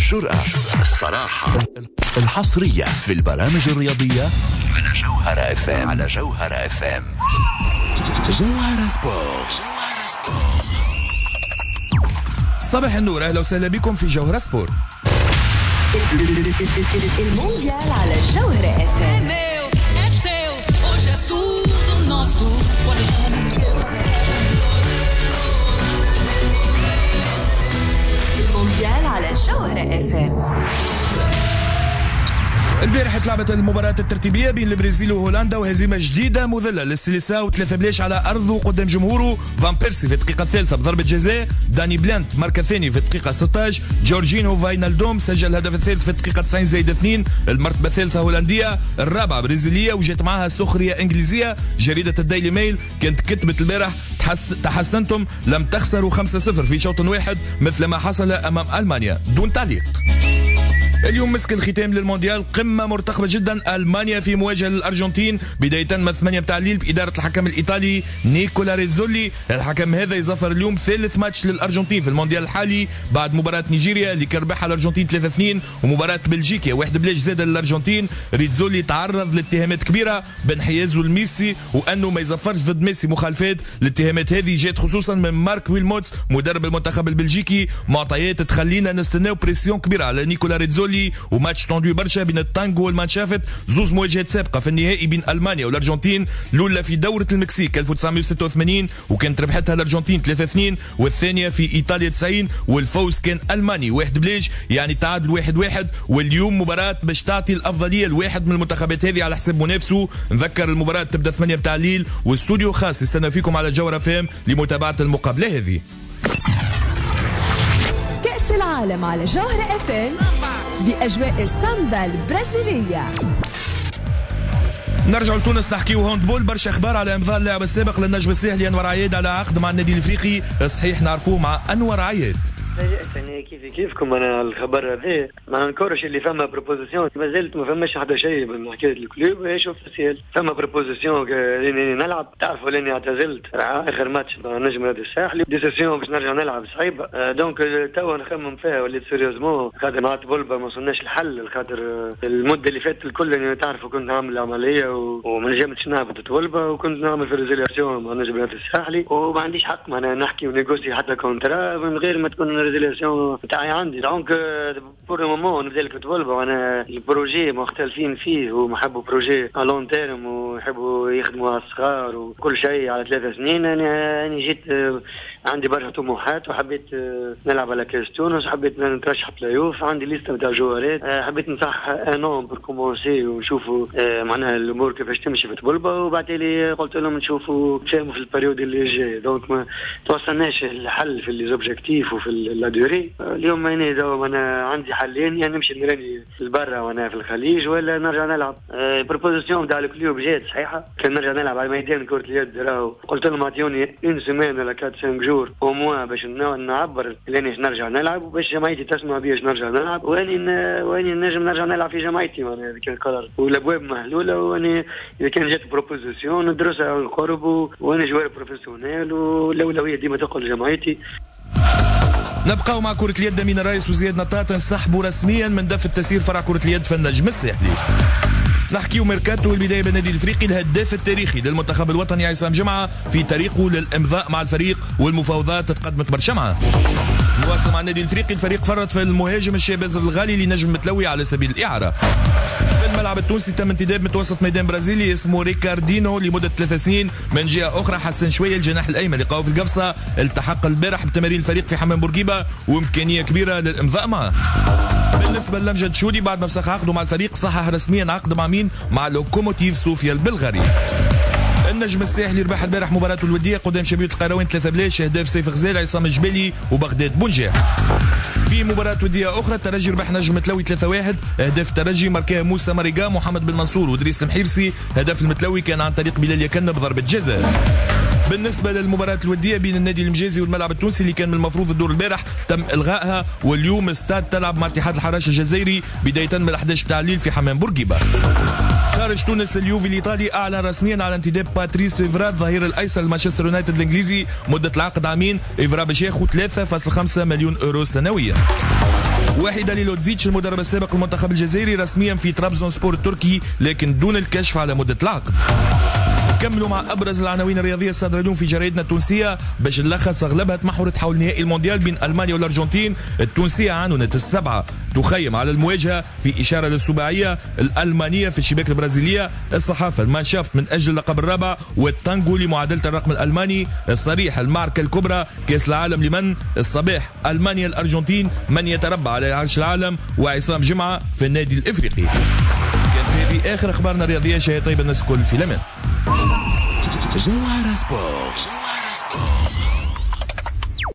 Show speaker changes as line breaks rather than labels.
الجرأة، الصراحة، الحصرية في البرامج الرياضية على جوهرة اف ام. جوهرة سبورت.
صباح النور، اهلا وسهلا بكم في جوهرة سبورت.
المونديال على جوهرة اف ام. المونديال على جوهرة اف ام.
البارحة تلعبت المباراة الترتيبية بين البرازيل وهولندا، وهزيمة جديدة مذلة للسيليساو 3-0 على أرضه قدام جمهوره. فان بيرسي في الدقيقة الثالثة بضربة جزاء، داني بلانت ماركا الثاني في الدقيقة 16، جورجينو فاينالدوم سجل الهدف الثالث في الدقيقة 90+2. المرتبة الثالثة هولندية، الرابعة برازيلية، وجات معها سخرية إنجليزية. جريدة الديلي ميل كانت كتبت البارح تحسنتم، لم تخسروا 5-0 في شوط واحد مثل ما حصل أمام ألمانيا، دون تعليق. اليوم مسك الختام للمونديال، قمة مرتقبة جدا. ألمانيا في مواجهة للأرجنتين بداية من 8 متاع الليل بإدارة الحكم الإيطالي نيكولا ريتزولي. الحكم هذا يظفر اليوم ثالث ماتش للأرجنتين في المونديال الحالي بعد مباراة نيجيريا اللي كربحها الأرجنتين 3-2 ومباراة بلجيكا 1-0 زاد للأرجنتين. ريتزولي تعرض لاتهامات كبيرة بانحيازه لميسي وأنه ما يظفرش ضد ميسي مخالفات. الاتهامات هذه جات خصوصا من مارك ويلموتس مدرب المنتخب البلجيكي، معطيات تخلينا نستناو بريسيون كبيرة على نيكولا ريتزولي. وماتش طوندو برشا بين التانغو والمانشافت، زوز مواجهات سابقة في النهائي بين ألمانيا والأرجنتين، الأولى في دورة المكسيك 1986 وكانت ربحتها الأرجنتين 3-2، والثانية في إيطاليا 90 والفوز كان ألماني 1-1، يعني تعادل 1-1. واليوم مباراة باش تعطي الأفضلية لواحد من المنتخبات هذه على حساب منافسه. نذكر المباراة تبدأ 8 متاع الليل، واستوديو خاص يستنى فيكم على جوهرة فام لمتابعة المقابلة هذه.
كأس العالم على جوهرة اف ام بأجواء السامبا البرازيلية.
نرجع لتونس نحكيو هوندبول. برشا اخبار على امضاء اللاعب السابق للنجم الساحلي انور عياد على عقد مع النادي الافريقي. صحيح نعرفوه مع انور عياد.
يعني كيفكم انا الخبر هذا ما ننكرش اللي فما بروبوزيسيون، ما زلت ما فماش حدا شيء من حكايه الكلوب. شوف سيال فما بروبوزيسيون اني نلعب، تعرفوا لاني اعتزلت اخر ماتش مع النجم النادي الساحلي، ديسيسيون باش نرجع نلعب صعيبه. دونك توا نخمم فيها وليت سيريوزمون، خاطر مع بولبا ما وصلناش الحل، خاطر المده اللي فاتت الكل يعني تعرفوا كنت نعمل عمليه وما نجمتش نهبط بولبا، وكنت نعمل في ريزيلياسيون مع النجم النادي الساحلي، وما عنديش حق ما نحكي ونيغوسي حتى كونترا من غير ما تكون ريزيلياسيون تاعي عندي. دونك بور لو مومون نبدا لك تولبا، وانا البروجي مختلفين فيه ومحبوا بروجي على لون تيرم ويحبوا يخدموا على الصغار وكل شيء على 3 سنين. انا جيت عندي برشا طموحات وحبيت نلعب على كاس تونس، حبيت نترشح بلايوف، عندي ليست نتاع جوارات، حبيت نصح انون بور كومونسي ونشوفوا معناها الامور كيفاش تمشي في تولبا، وبعد لي قلت لهم نشوفوا نفهموا في البريود اللي جاي. دونك ما توصلناش الحل في لي زوبجيكتيف وفي لا دوري. اليوم انا عندي حلين، يعني نمشي نراني لبرا وانا في الخليج ولا نرجع نلعب. بروبوزيسيون تاع الكلوب جات صحيحه، كان نرجع نلعب على ميدان كرة اليد. راهو قلت لهم اعطيوني 1 سيمين ولا 4-5 جور او موان باش نعبر لاني نرجع نلعب، وباش جماعتي تسمع بيش نرجع نلعب، واني نجم نرجع نلعب في جماعتي. معناها هذا كان قرار والابواب مهلوله، واني اذا كان جات بروبوزيسيون ندرسها عن قرب، وانا جوار بروفيسيونيل والاولويه ديما تقول لجماعتي.
نبقاو مع كرة اليد. أمين الرئيس وزياد نطاط انسحبوا رسميا من دف التسيير فرع كرة اليد في النجم الساحلي. نحكيو ميركاتو والبداية بالنادي الافريقي. الهداف التاريخي للمنتخب الوطني عصام جمعة في طريقه للامضاء مع الفريق، والمفاوضات تقدمت برشا معه. نواصل مع النادي الافريقي. الفريق فرط في المهاجم الشاباز الغالي لنجم متلوي على سبيل الإعارة. في الملعب التونسي تم انتداب متوسط ميدان برازيلي اسمه ريكاردينو لمدة 3 سنين. من جهة أخرى حسن شوية الجناح الأيمن لقاه في القفصة التحق البارح بتمارين الفريق في حمام بورقيبة، وإمكانية كبيرة للإمضاء معه. بالنسبة للمجد شودي بعد ما فسخ عقده مع الفريق صحح رسميا عقد مع مين؟ مع لوكوموتيف صوفيا البلغاري. النجم الساحلي ربح البارح مباراته الودية قدام شبيبة القروين 3-0، اهداف سيف غزال عصام الجبالي وبغداد بونجاح. في مباراة ودية أخرى الترجي ربح نجم متلوي 3-1، اهداف الترجي ماركاه موسى مريقا محمد بن منصور ودريس المحيرسي، هدف المتلوي كان عن طريق بلال يكن بضربة جزاء. بالنسبة للمباراة الودية بين النادي المجازي والملعب التونسي اللي كان من المفروض الدور البارح تم إلغائها، واليوم استاد تلعب مع اتحاد الحراش الجزائري بداية من 11 تاع الليل في حمام بورقيبة. خارج تونس اليوفي الإيطالي أعلن رسميا على انتداب باتريس إيفرا الظهير الأيسر لمانشستر يونايتد الإنجليزي مدة العقد عامين. إيفرا باش ياخذ 3.5 مليون يورو سنويا. وحيد ليلوتزيتش المدرب السابق المنتخب الجزائري رسميا في طرابزون سبور التركي لكن دون الكشف على مدة العقد. نكملوا مع ابرز العناوين الرياضيه الصادره اليوم في جرائدنا التونسيه باش نلخص اغلبها تمحورت حول نهائي المونديال بين المانيا والارجنتين. التونسيه عنونت السبعه تخيم على المواجهه في اشاره للسباعيه الالمانيه في الشباك البرازيليه. الصحافه المانشافت من اجل اللقب الرابع والتانجو لمعادله الرقم الالماني. الصريح المعركه الكبرى كاس العالم لمن. الصباح المانيا الارجنتين من يتربع على عرش العالم. وعصام جمعه في النادي الافريقي. كانت هذه اخر اخبارنا الرياضيه. شيء طيب الناس الكل في الامان.
جوهرة سبورت.